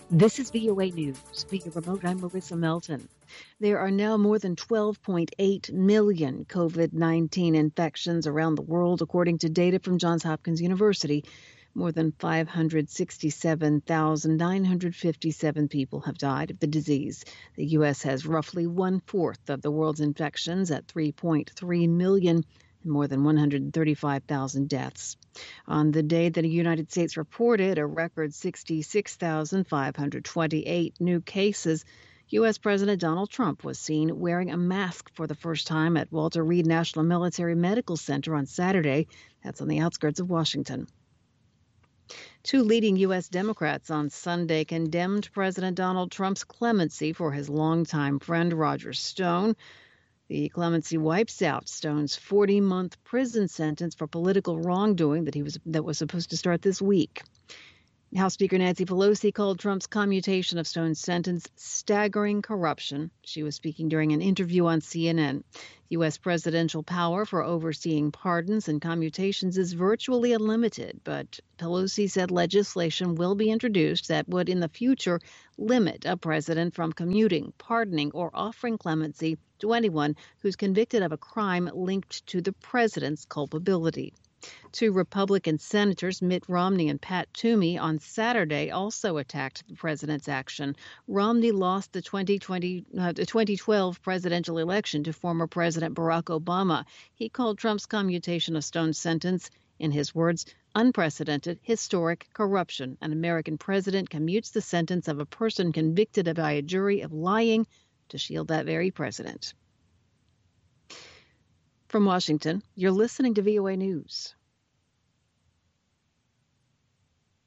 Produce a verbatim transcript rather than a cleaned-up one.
This is V O A News. Via remote, I'm Marissa Melton. There are now more than twelve point eight million COVID nineteen infections around the world, according to data from Johns Hopkins University. More than five hundred sixty-seven thousand nine hundred fifty-seven people have died of the disease. The U S has roughly one-fourth of the world's infections at three point three million and more than one hundred thirty-five thousand deaths. On the day that the United States reported a record sixty-six thousand five hundred twenty-eight new cases, U S. President Donald Trump was seen wearing a mask for the first time at Walter Reed National Military Medical Center on Saturday. That's on the outskirts of Washington. Two leading U S. Democrats on Sunday condemned President Donald Trump's clemency for his longtime friend Roger Stone. The clemency wipes out Stone's forty-month prison sentence for political wrongdoing that he was that was supposed to start this week. House Speaker Nancy Pelosi called Trump's commutation of Stone's sentence staggering corruption. She was speaking during an interview on C N N. U S presidential power for overseeing pardons and commutations is virtually unlimited, but Pelosi said legislation will be introduced that would in the future limit a president from commuting, pardoning, or offering clemency to anyone who's convicted of a crime linked to the president's culpability. Two Republican senators, Mitt Romney and Pat Toomey, on Saturday also attacked the president's action. Romney lost the twenty twenty, uh, the twenty twelve presidential election to former President Barack Obama. He called Trump's commutation of Stone's sentence, in his words, unprecedented, historic corruption. An American president commutes the sentence of a person convicted by a jury of lying to shield that very president. From Washington, you're listening to V O A News.